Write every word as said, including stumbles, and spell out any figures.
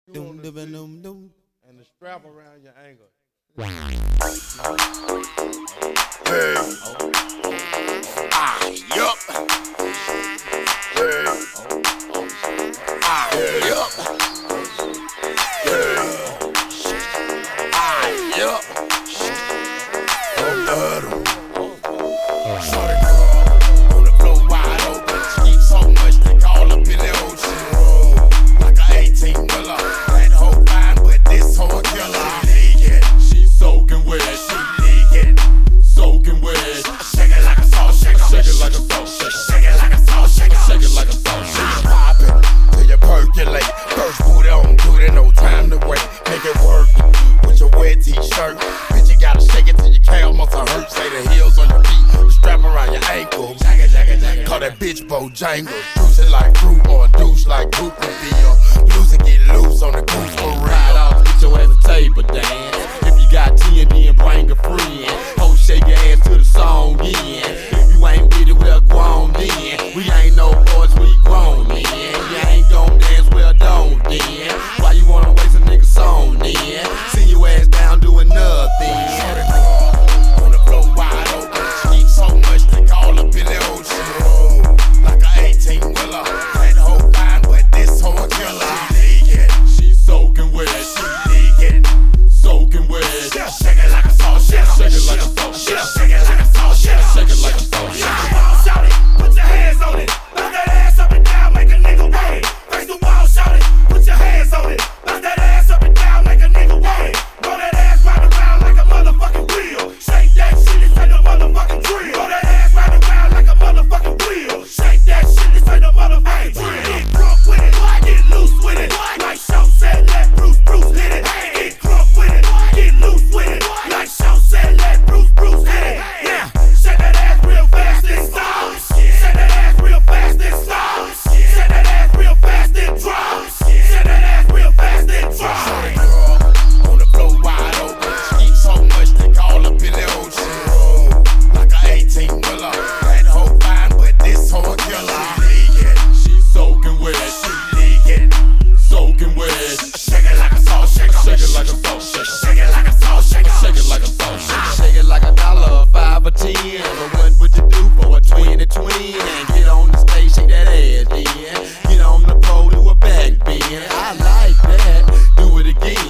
Doom, doom, doom, doom. And the strap around your ankle. Hey. Ah, yup. Hey. Ah, yup. Hey. Ah, yup. Oh, uh, Shorty girl on the floor wide open. She eat so much they call up in the ocean. Like a eighteen wheeler. That hoe fine, but this hoe a killer. She leaking, she soaking wet. She leaking, soaking wet. Shake it like a salt shaker. Shake it like a salt shaker. Shake it like a salt shaker. Shake it like a salt shaker. Poppin' till you percolate. First booty on duty, no time to wait. Make it work with your wet t-shirt. Bitch, you gotta shake it till your calf muscle hurt. Say the heels on your feet, the strap around your ankle. Call that bitch Bojangles. Juice it like fruit or a douche like Goopaville. Loose and get loose on the goose for real. Ride off, get your ass a table dance. If you got T and D and bring a friend. Ho, shake your ass to the song in. If you ain't with it, well, go on then. We ain't no boys, we grown then. You ain't gon' dance, well, don't then. Why you wanna waste a nigga song then? See your ass down doing nothing. On the floor wide open. She eat so much they call up in the ocean. Like a eighteen wheeler. That hoe fine, but this hoe a killer. She leaking, She soaking wet, she leaking. soaking wet. Shake it like a salt shaker. Shake it like a salt shaker. Shake it like a salt shaker. Shake it like a salt shaker. Come on, shout it. Put your hands on it. Bounce that ass up and down, make a nigga wait. Face the wall, shout it. Put your hands on it. Bounce that ass up and down, make a nigga wait. Roll that ass round around like a motherfucking wheel. Shake that shit, this ain't no motherfucking drill. Roll that ass round around like a motherfucking wheel. Shake that shit, this ain't no motherfucking drill. Get drunk with it, get loose with it. Like Shaw said, let Bruce Bruce hit it. Get drunk with it, get loose with it. Like Shaw said, let Bruce Bruce hit it. Yeah, shake that ass real fast and stop. Shake that ass real fast and stop. Shake that ass real fast and drop. Shake that ass real fast and drop. On the floor wide open. She eat so much they call up in the ocean. Like a eighteen wheeler. That hoe fine, but this hoe a killer. She leaking, She soaking wet, she leaking. soaking wet. Shake it like a salt shaker. Shake it like a salt shaker. Shake it like a salt shaker. Shake it like a salt shaker. Shake it like a dollar, a five or ten. But what would you do for a twenty twin? And get on the stage, shake that ass then. Get on the pole, do a back bend. I like that. Do it again.